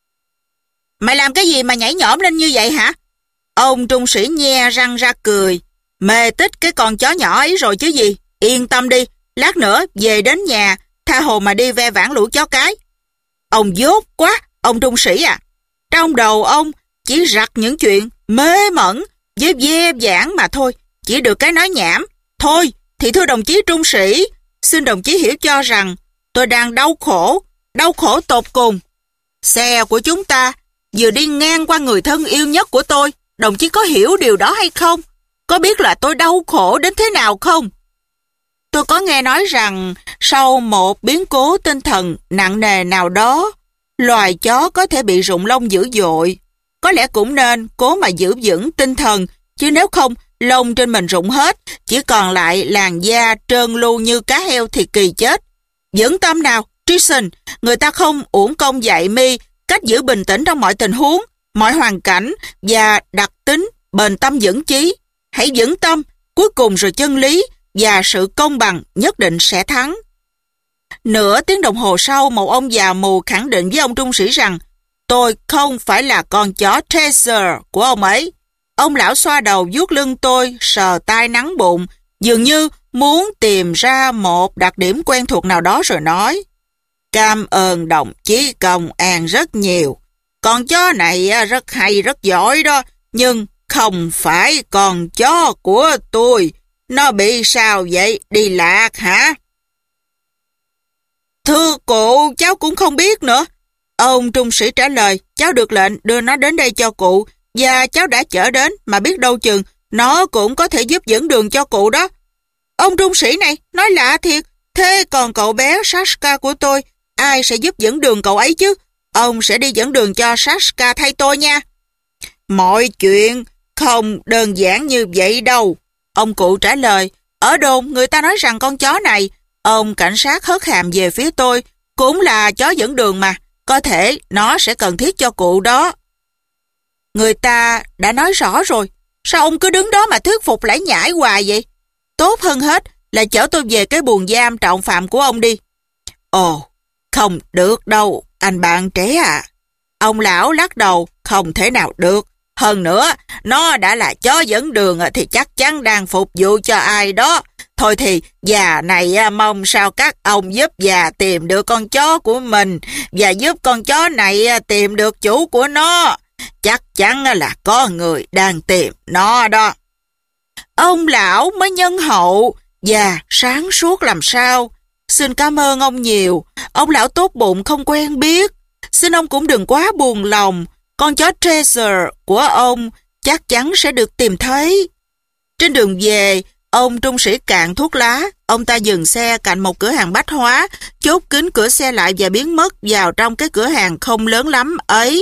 Mày làm cái gì mà nhảy nhõm lên như vậy hả? Ông trung sĩ nhe răng ra cười. Mê tích cái con chó nhỏ ấy rồi chứ gì. Yên tâm đi, lát nữa về đến nhà, tha hồ mà đi ve vãn lũ chó cái. Ông dốt quá, ông trung sĩ à. Trong đầu ông chỉ rặt những chuyện mê mẩn với ve vãn mà thôi, chỉ được cái nói nhảm. Thôi, thì thưa đồng chí trung sĩ, xin đồng chí hiểu cho rằng tôi đang đau khổ, đau khổ tột cùng. Xe của chúng ta vừa đi ngang qua người thân yêu nhất của tôi, đồng chí có hiểu điều đó hay không? Có biết là tôi đau khổ đến thế nào không? Tôi có nghe nói rằng sau một biến cố tinh thần nặng nề nào đó, loài chó có thể bị rụng lông dữ dội. Có lẽ cũng nên cố mà giữ vững tinh thần, chứ nếu không, lông trên mình rụng hết, chỉ còn lại làn da trơn lu như cá heo thì kỳ chết. Vững tâm nào, Trison, người ta không uổng công dạy mi cách giữ bình tĩnh trong mọi tình huống, mọi hoàn cảnh và đặc tính bền tâm vững chí. Hãy vững tâm, cuối cùng rồi chân lý và sự công bằng nhất định sẽ thắng. Nửa tiếng đồng hồ sau, một ông già mù khẳng định với ông trung sĩ rằng tôi không phải là con chó Chaser của ông ấy. Ông lão xoa đầu vuốt lưng tôi, sờ tai nắng bụng, dường như muốn tìm ra một đặc điểm quen thuộc nào đó rồi nói: Cảm ơn đồng chí công an rất nhiều. Con chó này rất hay, rất giỏi đó, nhưng không phải con chó của tôi. Nó bị sao vậy? Đi lạc hả? Thưa cụ, cháu cũng không biết nữa. Ông trung sĩ trả lời, cháu được lệnh đưa nó đến đây cho cụ, và cháu đã chở đến, mà biết đâu chừng nó cũng có thể giúp dẫn đường cho cụ đó. Ông trung sĩ này, nói lạ thiệt. Thế còn cậu bé Sashka của tôi, ai sẽ giúp dẫn đường cậu ấy chứ? Ông sẽ đi dẫn đường cho Sashka thay tôi nha. Mọi chuyện không đơn giản như vậy đâu. Ông cụ trả lời, ở đồn người ta nói rằng con chó này, ông cảnh sát hất hàm về phía tôi, cũng là chó dẫn đường mà, có thể nó sẽ cần thiết cho cụ đó. Người ta đã nói rõ rồi, sao ông cứ đứng đó mà thuyết phục lải nhải hoài vậy? Tốt hơn hết là chở tôi về cái buồng giam trọng phạm của ông đi. Ồ, không được đâu, anh bạn trẻ à. Ông lão lắc đầu, không thể nào được. Hơn nữa, nó đã là chó dẫn đường thì chắc chắn đang phục vụ cho ai đó. Thôi thì già này mong sao các ông giúp già tìm được con chó của mình và giúp con chó này tìm được chủ của nó. Chắc chắn là có người đang tìm nó đó. Ông lão mới nhân hậu và sáng suốt làm sao. Xin cảm ơn ông nhiều. Ông lão tốt bụng không quen biết. Xin ông cũng đừng quá buồn lòng. Con chó Treasure của ông chắc chắn sẽ được tìm thấy. Trên đường về, ông trung sĩ cạn thuốc lá. Ông ta dừng xe cạnh một cửa hàng bách hóa, chốt kín cửa xe lại và biến mất vào trong cái cửa hàng không lớn lắm ấy.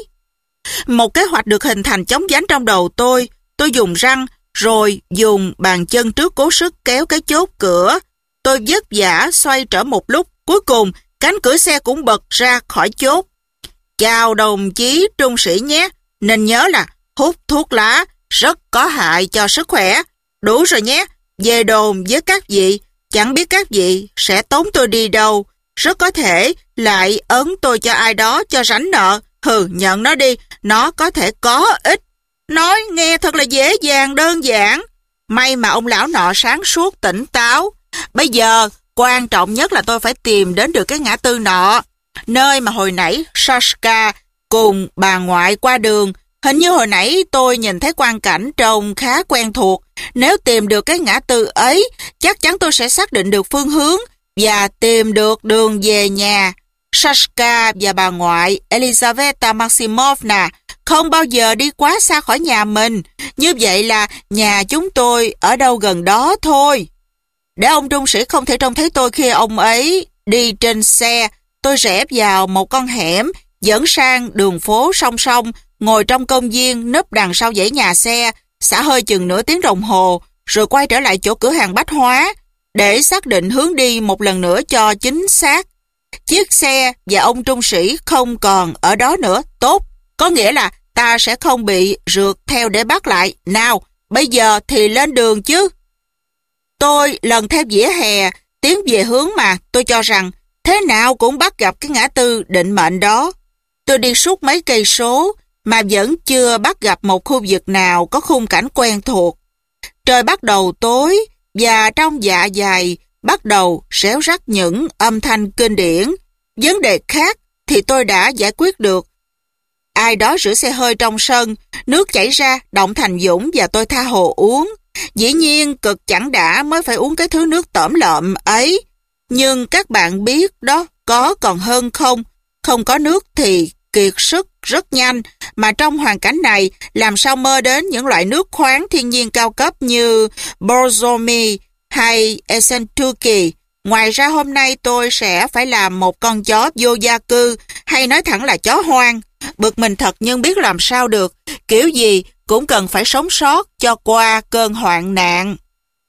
Một kế hoạch được hình thành chóng vánh trong đầu tôi. Tôi dùng răng, rồi dùng bàn chân trước cố sức kéo cái chốt cửa. Tôi vất vả xoay trở một lúc. Cuối cùng, cánh cửa xe cũng bật ra khỏi chốt. Chào đồng chí trung sĩ nhé. Nên nhớ là hút thuốc lá rất có hại cho sức khỏe. Đủ rồi nhé. Về đồn với các vị. Chẳng biết các vị sẽ tống tôi đi đâu. Rất có thể lại ấn tôi cho ai đó cho rảnh nợ. Hừ, nhận nó đi. Nó có thể có ích. Nói nghe thật là dễ dàng đơn giản. May mà ông lão nọ sáng suốt tỉnh táo. Bây giờ quan trọng nhất là tôi phải tìm đến được cái ngã tư nọ, nơi mà hồi nãy Sashka cùng bà ngoại qua đường. Hình như hồi nãy tôi nhìn thấy quang cảnh trông khá quen thuộc. Nếu tìm được cái ngã tư ấy, chắc chắn tôi sẽ xác định được phương hướng và tìm được đường về nhà. Sashka và bà ngoại Elizaveta Maximovna không bao giờ đi quá xa khỏi nhà mình. Như vậy là nhà chúng tôi ở đâu gần đó thôi. Để ông trung sĩ không thể trông thấy tôi khi ông ấy đi trên xe, tôi rẽ vào một con hẻm dẫn sang đường phố song song, ngồi trong công viên núp đằng sau dãy nhà xe, xả hơi chừng nửa tiếng đồng hồ, rồi quay trở lại chỗ cửa hàng bách hóa để xác định hướng đi một lần nữa cho chính xác. Chiếc xe và ông trung sĩ không còn ở đó nữa. Tốt, có nghĩa là ta sẽ không bị rượt theo để bắt lại. Nào, bây giờ thì lên đường chứ. Tôi lần theo vỉa hè, tiến về hướng mà tôi cho rằng thế nào cũng bắt gặp cái ngã tư định mệnh đó. Tôi đi suốt mấy cây số mà vẫn chưa bắt gặp một khu vực nào có khung cảnh quen thuộc. Trời bắt đầu tối và trong dạ dày bắt đầu réo rắt những âm thanh kinh điển. Vấn đề khác thì tôi đã giải quyết được. Ai đó rửa xe hơi trong sân, nước chảy ra động thành dũng và tôi tha hồ uống. Dĩ nhiên cực chẳng đã mới phải uống cái thứ nước tởm lợm ấy. Nhưng các bạn biết đó, có còn hơn không. Không có nước thì kiệt sức rất nhanh, mà trong hoàn cảnh này làm sao mơ đến những loại nước khoáng thiên nhiên cao cấp như Borjomi hay Essentuki. Ngoài ra hôm nay tôi sẽ phải làm một con chó vô gia cư, hay nói thẳng là chó hoang. Bực mình thật nhưng biết làm sao được, kiểu gì cũng cần phải sống sót cho qua cơn hoạn nạn.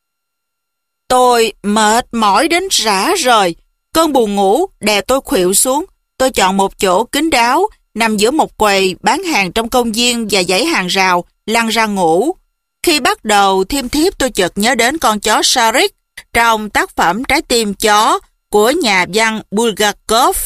Tôi mệt mỏi đến rã rời, cơn buồn ngủ đè tôi khuỵu xuống. Tôi chọn một chỗ kín đáo, nằm giữa một quầy bán hàng trong công viên và dãy hàng rào, lăn ra ngủ. Khi bắt đầu thiêm thiếp tôi chợt nhớ đến con chó Sharik trong tác phẩm Trái tim chó của nhà văn Bulgakov.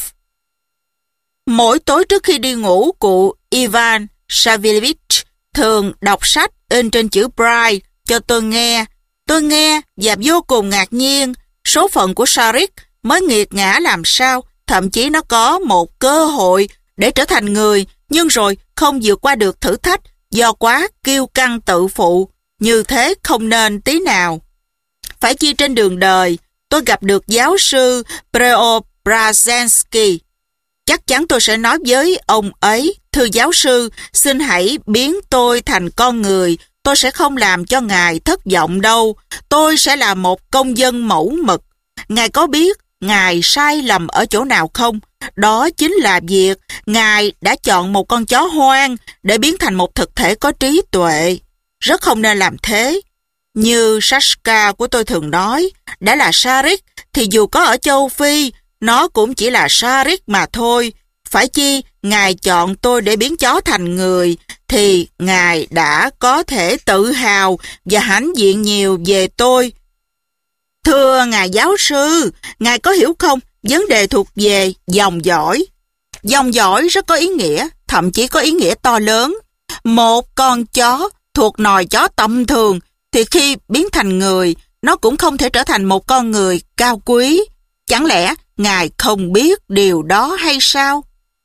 Mỗi tối trước khi đi ngủ, cụ Ivan Savilevich thường đọc sách in trên chữ Braille cho tôi nghe. Tôi nghe và vô cùng ngạc nhiên. Số phận của Sharik mới nghiệt ngã làm sao, thậm chí nó có một cơ hội để trở thành người, nhưng rồi không vượt qua được thử thách do quá kiêu căng tự phụ. Như thế không nên tí nào. Phải chi trên đường đời, tôi gặp được giáo sư Preobrazhensky. Chắc chắn tôi sẽ nói với ông ấy, thưa giáo sư, xin hãy biến tôi thành con người. Tôi sẽ không làm cho ngài thất vọng đâu. Tôi sẽ là một công dân mẫu mực. Ngài có biết ngài sai lầm ở chỗ nào không? Đó chính là việc ngài đã chọn một con chó hoang để biến thành một thực thể có trí tuệ. Rất không nên làm thế. Như Sashka của tôi thường nói, đã là Sharik thì dù có ở châu Phi, nó cũng chỉ là Sharik mà thôi. Phải chi ngài chọn tôi để biến chó thành người, thì ngài đã có thể tự hào và hãnh diện nhiều về tôi. Thưa ngài giáo sư, ngài có hiểu không, vấn đề thuộc về dòng dõi. Dòng dõi rất có ý nghĩa. thậm chí có ý nghĩa to lớn. Một con chó thuộc nòi chó tầm thường thì khi biến thành người, nó cũng không thể trở thành một con người cao quý. Chẳng lẽ Ngài không biết điều đó hay sao?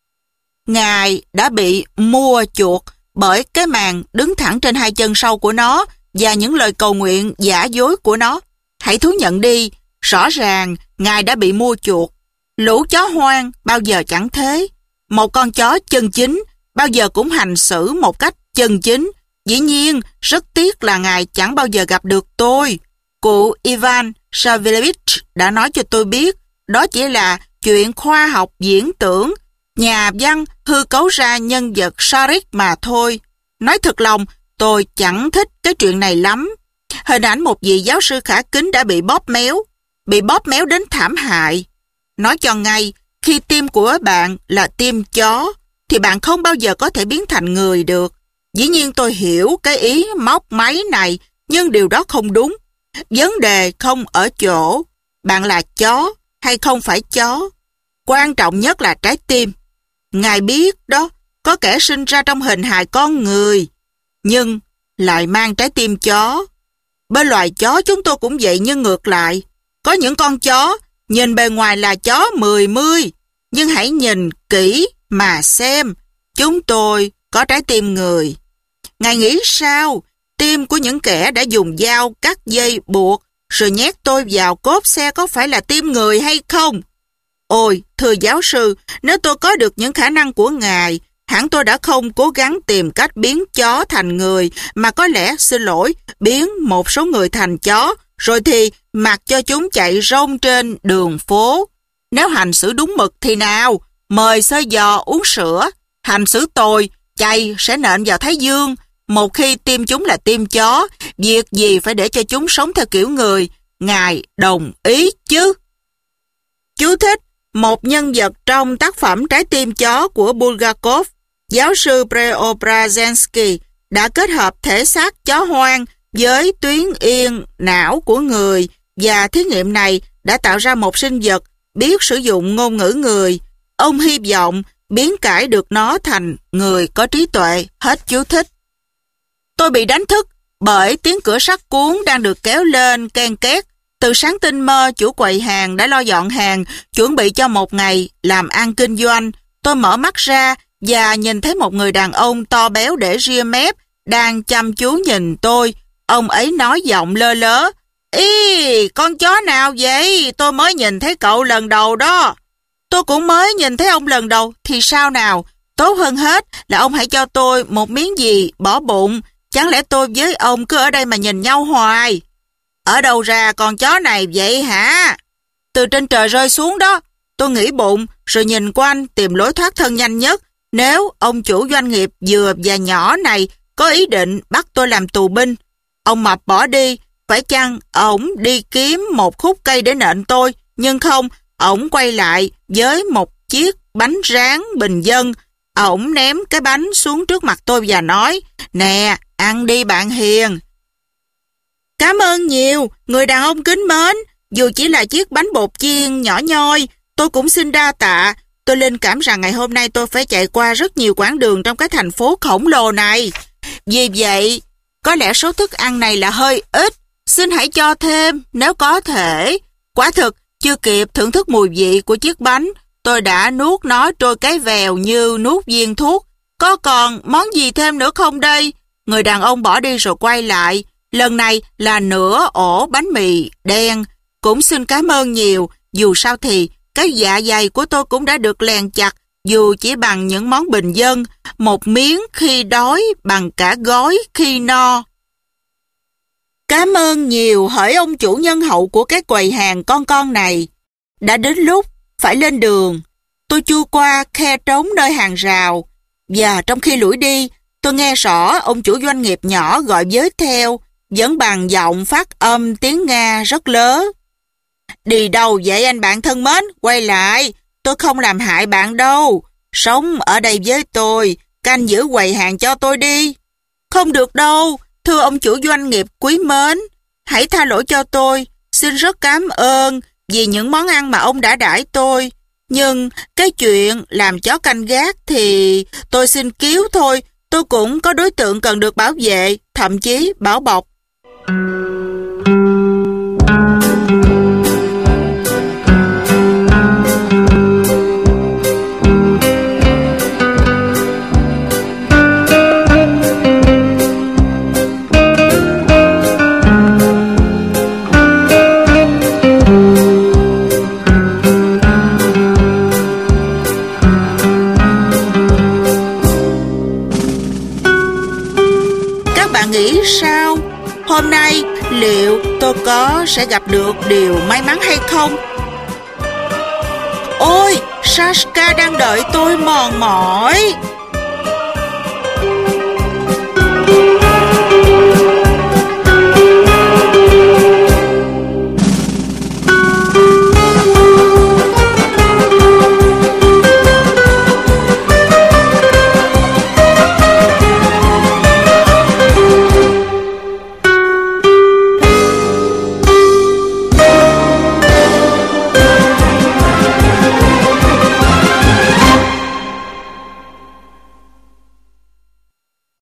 Ngài đã bị mua chuộc bởi cái màn đứng thẳng trên hai chân sau của nó và những lời cầu nguyện giả dối của nó. Hãy thú nhận đi, rõ ràng Ngài đã bị mua chuộc. Lũ chó hoang bao giờ chẳng thế. Một con chó chân chính bao giờ cũng hành xử một cách chân chính. Dĩ nhiên, rất tiếc là Ngài chẳng bao giờ gặp được tôi. Cụ Ivan Savelevich đã nói cho tôi biết, đó chỉ là chuyện khoa học diễn tưởng. Nhà văn hư cấu ra nhân vật Sarik mà thôi. Nói thật lòng, tôi chẳng thích cái chuyện này lắm. Hình ảnh một vị giáo sư khả kính đã bị bóp méo, bị bóp méo đến thảm hại. Nói cho ngay, khi tim của bạn là tim chó, thì bạn không bao giờ có thể biến thành người được. Dĩ nhiên tôi hiểu cái ý móc máy này, nhưng điều đó không đúng. Vấn đề không ở chỗ bạn là chó hay không phải chó. Quan trọng nhất là trái tim. Ngài biết đó, có kẻ sinh ra trong hình hài con người, nhưng lại mang trái tim chó. Bên loài chó chúng tôi cũng vậy, nhưng ngược lại. Có những con chó nhìn bề ngoài là chó mười mươi, nhưng hãy nhìn kỹ mà xem, chúng tôi có trái tim người. Ngài nghĩ sao? Tim của những kẻ đã dùng dao cắt dây buộc rồi nhét tôi vào cốp xe có phải là tim người hay không? Ôi, thưa giáo sư, nếu tôi có được những khả năng của Ngài, hẳn tôi đã không cố gắng tìm cách biến chó thành người, mà có lẽ, xin lỗi, biến một số người thành chó, rồi thì mặc cho chúng chạy rông trên đường phố. Nếu hành xử đúng mực thì nào, mời xơi giò uống sữa. Hành xử tồi, chay sẽ nện vào thái dương. Một khi tim chúng là tim chó, việc gì phải để cho chúng sống theo kiểu người? Ngài đồng ý chứ? Chú thích: một nhân vật trong tác phẩm Trái tim chó của Bulgakov, giáo sư Preobrazhensky đã kết hợp thể xác chó hoang với tuyến yên não của người, và thí nghiệm này đã tạo ra một sinh vật biết sử dụng ngôn ngữ người. Ông hy vọng biến cải được nó thành người có trí tuệ. Hết chú thích. Tôi bị đánh thức bởi tiếng cửa sắt cuốn đang được kéo lên ken két. Từ sáng tinh mơ, chủ quầy hàng đã lo dọn hàng, chuẩn bị cho một ngày làm ăn kinh doanh. Tôi mở mắt ra và nhìn thấy một người đàn ông to béo để ria mép đang chăm chú nhìn tôi. Ông ấy nói giọng lơ lớ: "Ý, con chó nào vậy? Tôi mới nhìn thấy cậu lần đầu đó." Tôi cũng mới nhìn thấy ông lần đầu, thì sao nào? Tốt hơn hết là ông hãy cho tôi một miếng gì bỏ bụng. Chẳng lẽ tôi với ông cứ ở đây mà nhìn nhau hoài? Ở đâu ra con chó này vậy hả? Từ trên trời rơi xuống đó. Tôi nghĩ bụng, rồi nhìn quanh tìm lối thoát thân nhanh nhất. Nếu ông chủ doanh nghiệp vừa và nhỏ này có ý định bắt tôi làm tù binh. Ông mập bỏ đi, phải chăng ổng đi kiếm một khúc cây để nện tôi? Nhưng không, ổng quay lại với một chiếc bánh rán bình dân. Ổng ném cái bánh xuống trước mặt tôi và nói: "Nè, ăn đi bạn hiền." "Cảm ơn nhiều, người đàn ông kính mến. Dù chỉ là chiếc bánh bột chiên nhỏ nhoi, tôi cũng xin đa tạ. Tôi linh cảm rằng ngày hôm nay tôi phải chạy qua rất nhiều quãng đường trong cái thành phố khổng lồ này. Vì vậy, có lẽ số thức ăn này là hơi ít. Xin hãy cho thêm nếu có thể." Quả thực, chưa kịp thưởng thức mùi vị của chiếc bánh, tôi đã nuốt nó trôi cái vèo như nuốt viên thuốc. "Có còn món gì thêm nữa không đây?" Người đàn ông bỏ đi rồi quay lại. Lần này là nửa ổ bánh mì đen. "Cũng xin cảm ơn nhiều. Dù sao thì cái dạ dày của tôi cũng đã được lèn chặt, dù chỉ bằng những món bình dân. Một miếng khi đói bằng cả gói khi no." "Cảm ơn nhiều hỡi ông chủ nhân hậu của cái quầy hàng con con này. Đã đến lúc phải lên đường." Tôi chui qua khe trống nơi hàng rào, và trong khi lủi đi, tôi nghe rõ ông chủ doanh nghiệp nhỏ gọi với theo, vẫn bằng giọng phát âm tiếng Nga rất lớn: "Đi đâu vậy anh bạn thân mến? Quay lại, tôi không làm hại bạn đâu. Sống ở đây với tôi, canh giữ quầy hàng cho tôi đi." "Không được đâu, thưa ông chủ doanh nghiệp quý mến. Hãy tha lỗi cho tôi. Xin rất cảm ơn vì những món ăn mà ông đã đãi tôi. Nhưng cái chuyện làm chó canh gác thì tôi xin cứu thôi. Tôi cũng có đối tượng cần được bảo vệ, thậm chí bảo bọc. Nghĩ sao? Hôm nay liệu tôi có sẽ gặp được điều may mắn hay không? Ôi, Sashka đang đợi tôi mòn mỏi.